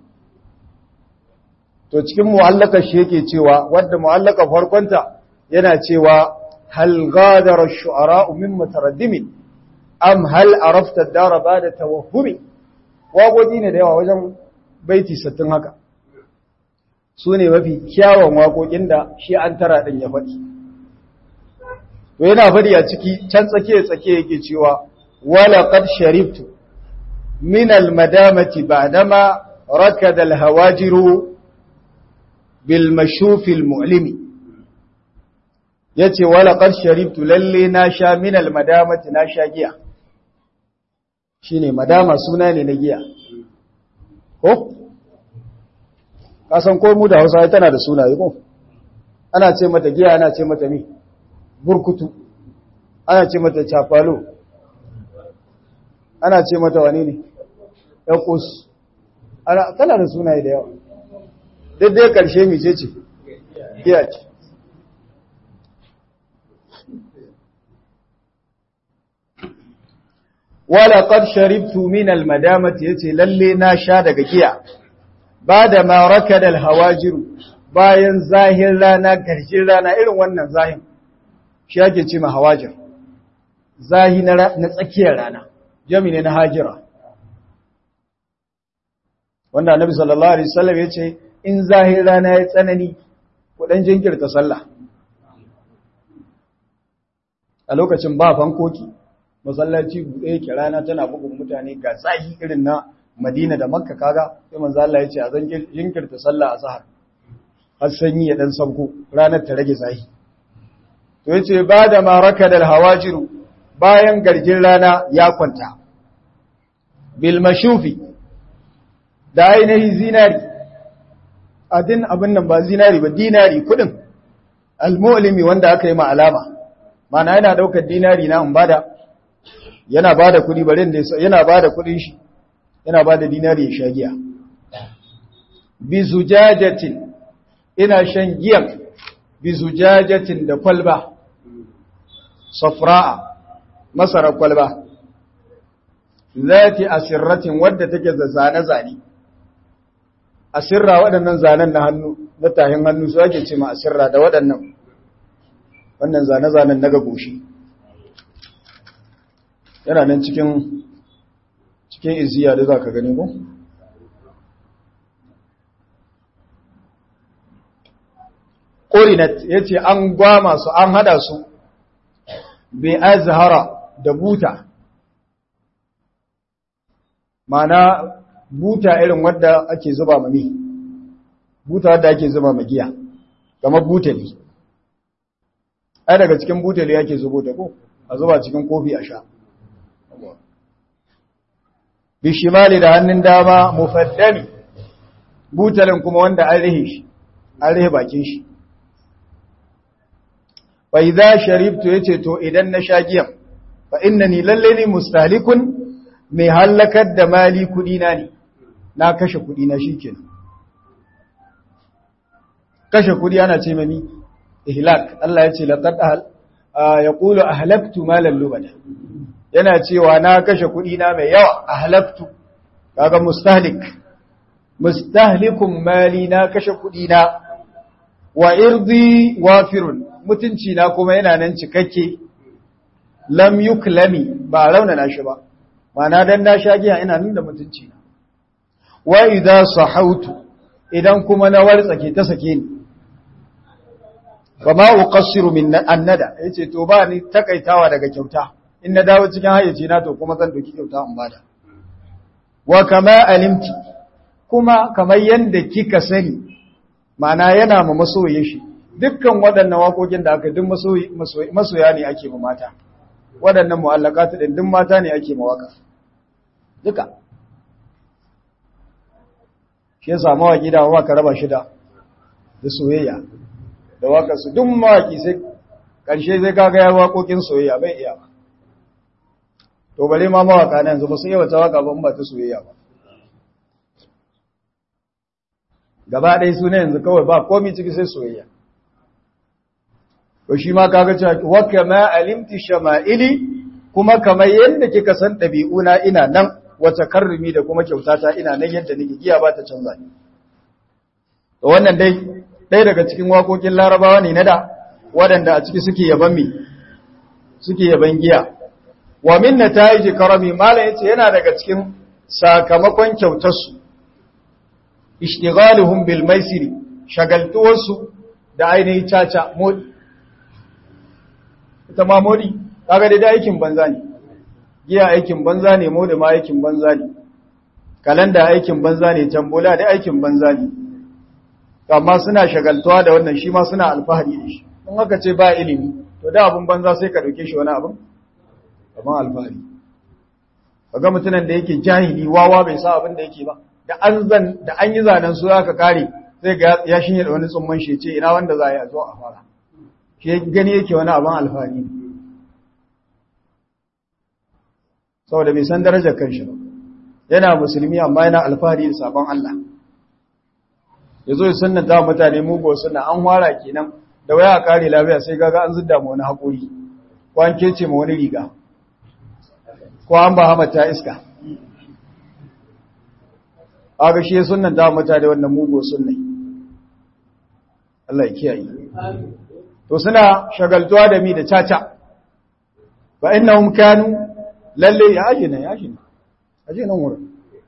to cikin mu'allaqar shi yake cewa wanda mu'allaqar farkonta yana cewa hal ghadara ash-shu'ara min mutaraddim am hal arafta ad-dar ba'da tawahhumi waƙoƙi ne da yawa wajen baiti 60 haka su ne mafi kyawun waƙoƙin da shi an tara din ya faɗi to yana faɗi a ciki can tsake yake cewa wala qad sharibtu min al-madamati ba'dama rakada al-hawajiru bil mashuf al-mu'limi yace wala qad sharibtu lalle na sha min al-madamati na sha giya shine madama suna ne na giya ko kasan ko mu da Hausa tana da sunaye ko ana ce mata giya ana ce mata mi burkutu ana ce mata chafalo ana ce mata wani ne yakus ana tana da sunaye da yawa daidai karshe mi ce giya ce wala qad sharibtu min al-madamati yace lalle na sha daga giya bada ma rakada al-hawajir bayan zahin rana garjin rana irin wannan zahin shi ake ce ma hawajir zahi na tsakiyar rana jami ne na hajira wanda annabi sallallahu alaihi wasallam ya ce in zahin rana ya tsanani kudan jinkirta sallah a lokacin ba fankoki masallaci buɗe yake rana tana bugun mutane ga zahi irin na Madina da Makka kaga sai manzo Allah ya ce a zan jinkirta sallah azhar har sanyi ya dan sauko ranar ta rage zahi to yace ba da maraka da hawajiru bayan garjin rana ya kwanta bil mashufi da ainihin zinari adin abin nan ba zinari ba dinari kudin almu'limi wanda aka yi ma alama mana yana daukar dinari na in bada yana bada kudi barin da yana bada kudin shi yana bada dinari ya sha giya bi zujajatin ina shan giyan bi zujajatin da kwalba safra'a masarar kwalba zati asirratin wadda take da zane-zane asirra waɗannan zanen na hannu na tahin hannu su ake ce ma asirra da waɗannan wannan zane-zanen na gagoshi yana nan cikin iziya da za ka gani ko? ƙorinat ya ce an gwama su an hada su bai azhara da buta mana buta irin wadda ake zuba mami buta wadda ake zuba magiya kamar butali ai daga cikin butali ake zubo ta ko a zuba cikin kofi a sha bishimali da hannun dama mufaddami butalin kuma wanda an rihe bakin shi fa idza sharibtu yace to idan na sha giyan fa innani lalle ni mustalikun mai halakar da mali kudi na ne na kashe kudi na shikenan kashe kudi ana ce mami ihlak Allah yace laqad yaqulu ahlaktu malan lubada yana cewa na kashe kudi na mai yawa ahlaktu kaga mustahlikum mali na kashe kudi na wa irdi wafirun mutunci na kuma yana nan cikakke lam yuklami ba raunana shi ba mana dan na shagiya ina nan da mutunci na wa idza sahautu idan kuma na wartsake ta sake ni fa ma uqassiru min annada yace to ba ni takaitawa daga kyauta in na dawo cikin hayyaci na to kuma zan doki kyauta in bada wa kama alimti kuma kamar yanda kika sani mana yana ma masoyin shi dukkan waɗannan waƙoƙin da aka duk masoya ne ake ma mata waɗannan mu'allaqatu din duk mata ne ake ma waka duka shi yasa mawaki da waka raba shi da soyayya da waka su duk mawaki sai karshe zai kaga ya waƙoƙin soyayya bai iya ba to bare ma mawaka nan yanzu ba su iya wata waka ba ta soyayya ba gaba ɗaya su ne yanzu kawai ba komai ciki sai soyayya to shi ma kaga cewa wa kama alimti shama'ili kuma kamar yadda kika san ɗabi'una ina nan wata karrumi da kuma kyautata ina nan yadda nake giya ba ta canza ni to wannan dai ɗaya daga cikin waƙoƙin larabawa ne na da waɗanda a ciki suke yaban giya wa min nata'ij karami malan yace yana daga cikin sakamakon kyautarsu ishtighaluhum bil maisiri shagaltuwarsu da ainihin caca modi ita ma modi kaga da aikin banza ne giya aikin banza ne modi ma aikin banza ne kalanda aikin banza ne tambola da aikin banza ne amma suna shagaltuwa da wannan shi ma suna alfahari da shi in haka ce ba ilimi to da abun banza sai ka dauke shi wani abun alfahari kaga mutumin da yake jahili wawa bai sa abin da yake ba da an yi zanen su aka kare sai ga ya shinye da wani tsumman shi ce ina wanda za a yi a zo a fara shi gani yake wani abin alfahari ne saboda bai san darajar kanshi ba yana musulmi amma yana alfahari da sabon Allah ya zo ya sunnata mutane mugu suna an wara kenan da waya a kare lafiya sai gaga an zidda ma wani haƙuri ko an kece ma wani riga ko an ba hamata iska aga shi sunan da mutane wannan mugo sunnai Allah ya kiyaye to suna shagaltuwa da mi da caca fa innahum kanu lalle ya aje nan wurin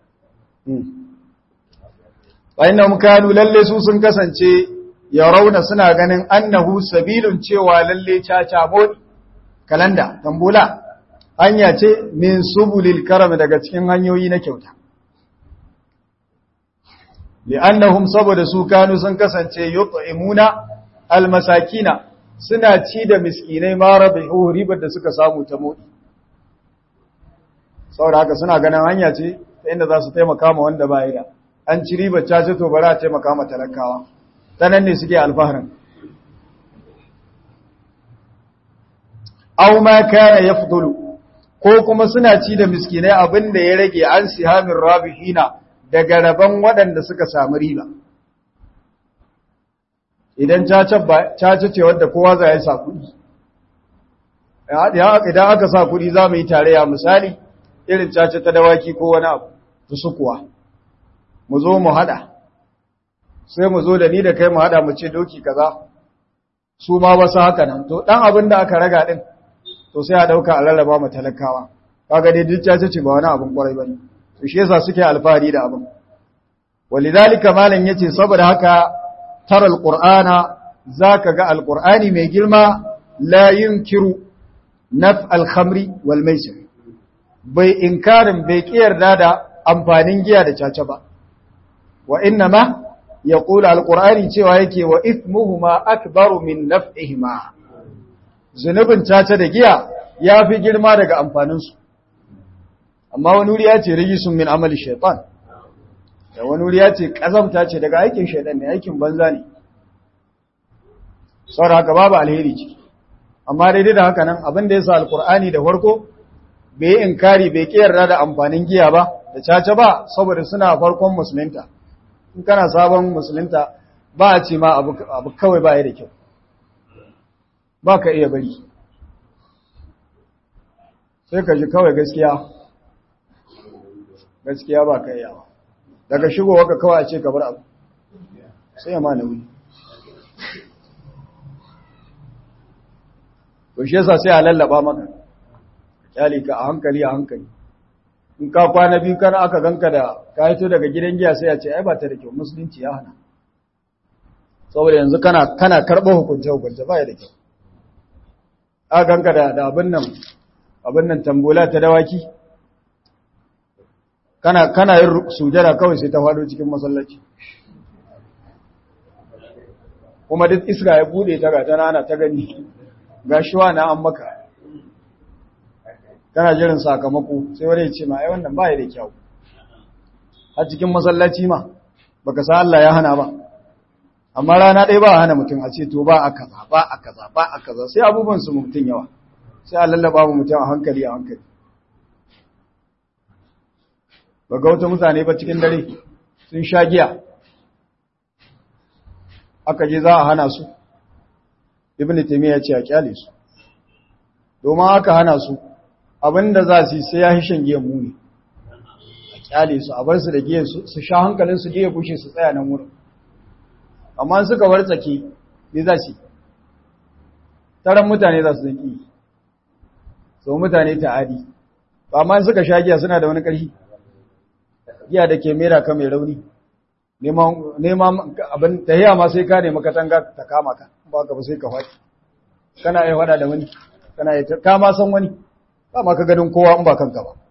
fa innahum kanu lalle su sun kasance yarawna suna ganin annahu sabilun cewa lalle caca modi kalanda tambula hanya ce min subulil karam daga cikin hanyoyi na kyauta li'annahum saboda su kanu sun kasance yut'imuna almasakina suna ci da miskinai ma rabihu ribar da suka samu ta modi saboda haka suna ganin hanya ce ta inda za su taimaka ma wanda ba da an ci ribar cace to bari a taimaka ma talakawa sanan ne suke alfaharin aw ma kana yafdulu ko kuma suna ci da miskinai abin da ya rage an sihamin rabihina daga rabon waɗanda suka samu riba idan caca ce wadda kowa za ya sa kuɗi idan aka sa kuɗi za mu yi tarayya misali irin caca ta dawaki ko wani abu ta sukuwa mu zo mu haɗa sai mu zo da ni da kai mu haɗa mu ce doki kaza su ma wasu haka nan to ɗan abin da aka raga ɗin to sai a ɗauka a rarraba mu talakawa kaga dai duk caca ce ba wani abin kwarai ba ne to shi yasa suke alfahari da abin walidhalika malan yace saboda haka tara alqur'ana zaka ga alqur'ani mai girma la yunkiru naf alkhamri wal maisir bai inkarin bai kiyarda da amfanin giya da caca ba wa innama yaqulu alqur'ani cewa yake wa ithmuhuma akbaru min naf'ihima zunubin caca da giya yafi girma daga amfaninsu amma wani wuri ya ce rijisun min amali shaitan da wani wuri ya ce kazamta ce daga aikin shaitan ne aikin banza ne saboda haka babu alheri ciki amma daidai da haka nan abin da ya sa alkur'ani da farko bai inkari bai kiyarda da amfanin giya ba da caca ba saboda suna farkon musulunta in kana sabon musulunta ba a ce ma abu kawai ba ya da kyau ba ka iya bari sai ka ji kawai gaskiya ba ka yawa daga shigowa ka kawai a ce ka bar abu sai ma nauyi to shi yasa sai a lallaba maka kyali ka a hankali in ka kwana biyu kana aka ganka da ka hito daga gidan giya sai a ce ai ba ta da kyau musulunci ya hana saboda yanzu kana karɓar hukunce ba ya da kyau aka ganka da abin nan tambola ta dawaki kana yin sujada kawai sai ta faɗo cikin masallaci kuma duk iska ya bude ta ga tana ana ta gani gashiwa na an maka kana jirin sakamako sai wani ya ce ma ai wannan ba ya da kyau a cikin masallaci ma baka sa Allah ya hana ba amma rana ɗaya ba a hana mutum a ce to ba a kaza sai abubuwan su mutum yawa sai a lallaba mu mutum a hankali ba ga wata mutane ba cikin dare sun sha giya aka je za a hana su ibn taymiya ce a kyale su domin aka hana su abinda za su yi sai ya hishin giyan muni a kyale su a bar su da giyan su sha hankalin su giya bushe su tsaya nan wurin amma suka wartsake ne za su taron mutane za su zaki so mutane ta'adi amma suka sha giya suna da wani ƙarfi giya da ke mera ka mai rauni neman abin tahiya ma sai ka nemi katanga ta kama ka ba ka ba sai ka faɗi kana yi faɗa da wani kana yi ka ma san wani ba ma ka ganin kowa in ba kanka ba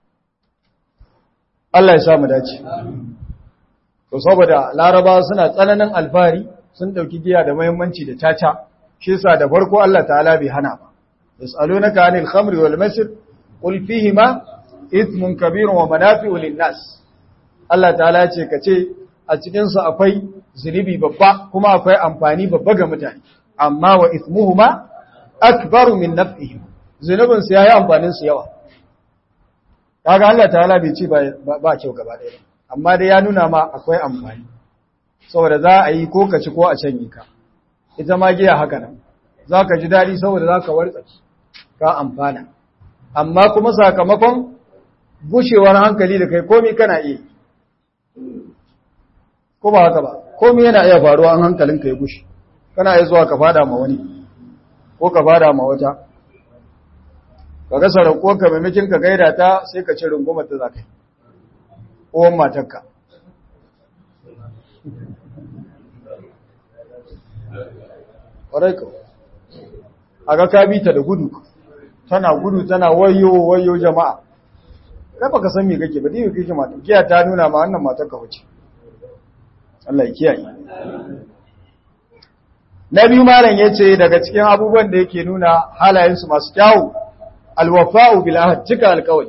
Allah ya sa mu dace to saboda laraba suna tsananin alfahari sun dauki giya da muhimmanci da caca shi yasa da farko Allah ta'ala bai hana ba yasalunaka anil khamri wal maisir qul fihima ithmun kabirun wa manafi'u lin-nas Allah ta'ala ya ce kace a cikin su akwai zunubi babba kuma akwai amfani babba ga mutane amma wa ithmuhuma akbaru min naf'ihim zunubin su yayi amfanin su yawa kaga Allah ta'ala bai ce ba kyau gaba ɗaya amma dai ya nuna ma akwai amfani saboda za a yi ko ka ci ko a canye ka ita ma giya haka nan za ka ji daɗi saboda za ka wartsaki ka amfana amma kuma sakamakon gushewar hankali da kai komi kana iya ko ba haka ba komi yana iya faruwa an hankalinka ya gushe kana yi zuwa ka fada ma wani ko ka fada ma wata ka ga sarauko ka maimakin ka gaida ta sai ka ci rungumar ta za ka yi kowan matarka ƙwarai ka a ga ka bi ta da gudu tana wayo jama'a kai baka san me kake ba dai kake mata giya ta nuna ma wannan matar ka wuce Allah ya kiyaye na biyu malam yace daga cikin abubuwan da yake nuna halayen su masu kyau alwafa'u bil ahd cika alqawli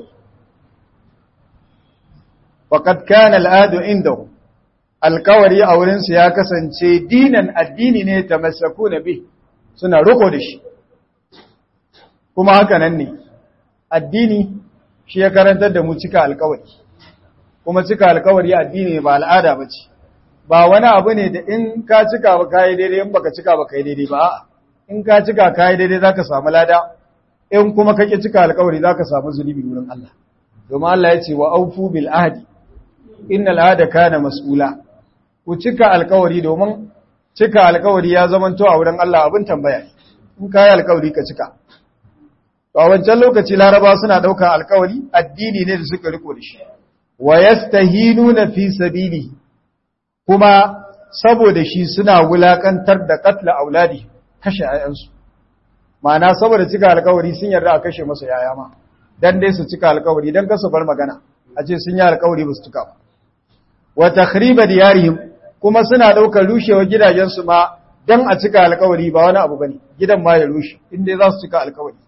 faqad kana al'adu indahu alqawli a wurin su ya kasance dinan addini ne tamassakuna bi suna riko da shi kuma haka nan ne addini shi ya karantar da mu cika alkawari kuma cika alkawari addini ba al'ada ba ce ba wani abu ne da in ka cika ba kai daidai in baka cika ba kai daidai ba in ka cika kai daidai zaka samu lada in kuma kake cika alkawari zaka samu zunubi wurin Allah domin Allah ya ce wa aufu bil ahdi innal ahda kana mas'ula ku cika alkawari domin cika alkawari ya zamanto a wurin Allah abin tambaya in kai alkawari ka cika a wancan lokaci laraba suna ɗaukar alkawari addini ne da suka riko da shi wa yastahinuna fi sabili kuma saboda shi suna wulakantar da katla auladi kashe ayansu ma'ana saboda cika alkawari sun yarda a kashe masa yaya ma dan dai su cika alkawari dan kasu bar magana a ce sun yi alkawari ba su cika ba wa takhriba diyarihim kuma suna ɗaukar rushewa gidajensu ma dan a cika alkawari ba wani abu bane gidan ma ya rushe inda za su cika alkawari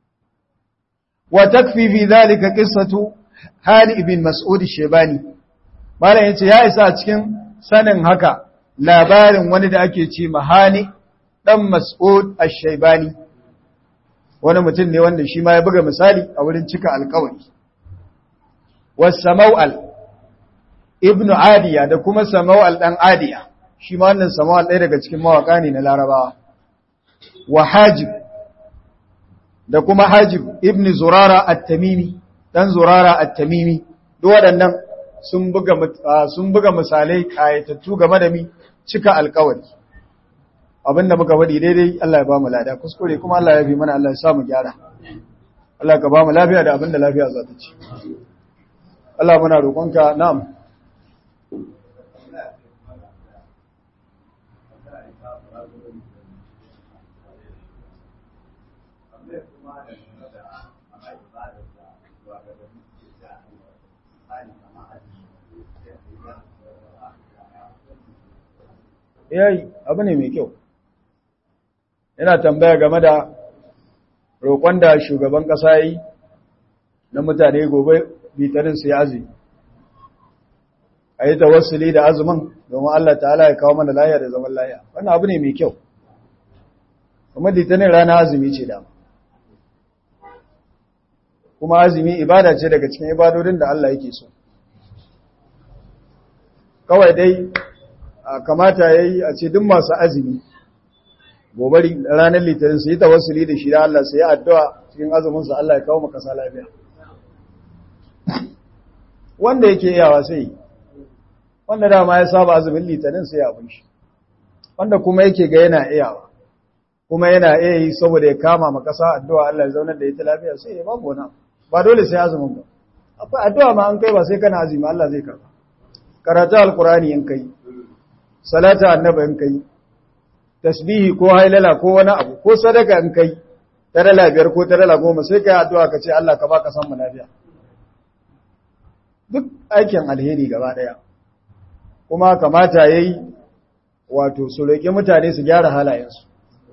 وتكفي في ذلك قصة هاني بن مسعود الشيباني malam yace ya isa a cikin sanin haka labarin wani da ake ce mahani dan Mas'ud ash-Shaybani wani mutum ne wanda shi ma ya buga misali a wurin cika alƙawari was-Samawal ibn Adiya da kuma Samawal dan Adiya shi ma wannan Samawal ɗaya daga cikin mawaka ne na Larabawa wa Hajib da kuma Hajib ibn Zurara at-Tamimi dan Zurara at-Tamimi duk waɗannan sun buga misalai kayatattu game da mi cika alƙawari abinda muka faɗi daidai Allah ya ba mu lada kuskure kuma Allah ya bi mana Allah ya sa mu gyara Allah ka ba mu lafiya da abinda lafiya za ta ci Allah muna roƙonka na'am yayi abu ne mai kyau yana tambaya game da roƙon da shugaban ƙasa yi na mutane gobe bitarin su ya azumi a yi tawassuli da azumin domin Allah ta'ala ya kawo mana lafiya da zaman lafiya wannan abu ne mai kyau kuma litinin rana azumi ce da kuma azumi ibada ce daga cikin ibadodin da Allah yake so kawai dai kamata ya yi a ce duk masu azumi gobe ranar litinin su yi tawassuli da shi da Allah su yi addu'a cikin azuminsu Allah ya kawo makasa lafiya wanda yake iyawa sai wanda dama ya saba azumin litinin sai abin shi wanda kuma yake ga yana iyawa kuma yana iya yi saboda ya kama makasa addu'a Allah ya zaunar da ita lafiya sai ya babu wani ba dole sai azumin ba akwai addu'a ma an kai ba sai kana azumi Allah zai karba karatu alqur'ani in kai salata annabi in kai tasbihi ko hailala ko wani abu ko sadaka in kai ta dala 5 ko ta dala 10 sai kai addu'a ka ce Allah ka baka san mu lafiya duk aikin alheri gaba daya kuma kamata yayi wato su roki mutane su gyara halayensu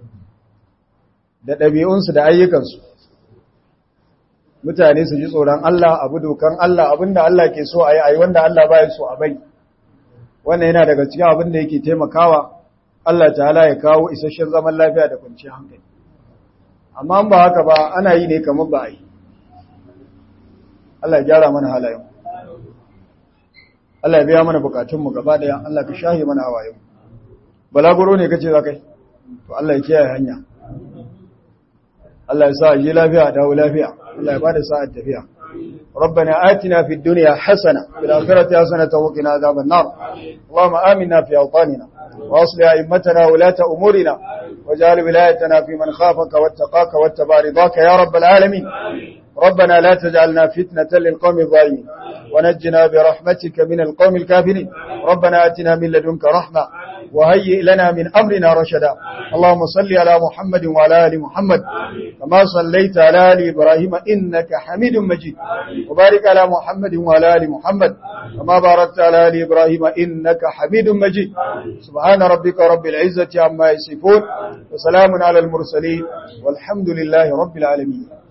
da ɗabi'unsu da ayyukansu mutane su ji tsoron Allah abu dokan Allah abinda Allah ke so a yi wanda Allah baya so a bai wannan yana daga cikin abin da yake taimakawa Allah ta'ala ya kawo isasshen zaman lafiya da kwanciyar hankali amma ba haka ba ana yi ne kamar ba a yi Allah ya gyara mana halayen Allah ya biya mana bukatunmu gaba daya Allah ka shahi mana hawayen balaguro ne kace za kai to Allah ya kiyaye hanya Allah ya sa yi lafiya dawo lafiya Allah ya bada sa'ar tafiya ربنا آتنا في الدنيا حسنة في الآخرة حسنة وقنا عذاب النار اللهم آمنا في أوطاننا وأصلح أئمتنا ولاة أمورنا واجعل ولايتنا في من خافك واتقاك واتبع رضاك يا رب العالمين. ربنا لا تجعلنا فتنة للقوم الظالمين ونجنا برحمتك من القوم الكافرين. ربنا آتنا من لدنك رحمة وهيئ لنا من أمرنا رشدا. اللهم صل على محمد وعلى آل محمد كما صليت على آل إبراهيم إنك حميد مجيد. وبارك على محمد وعلى آل محمد كما باركت على آل إبراهيم إنك حميد مجيد. سبحان ربك رب العزة عما يصفون وسلام على المرسلين والحمد لله رب العالمين.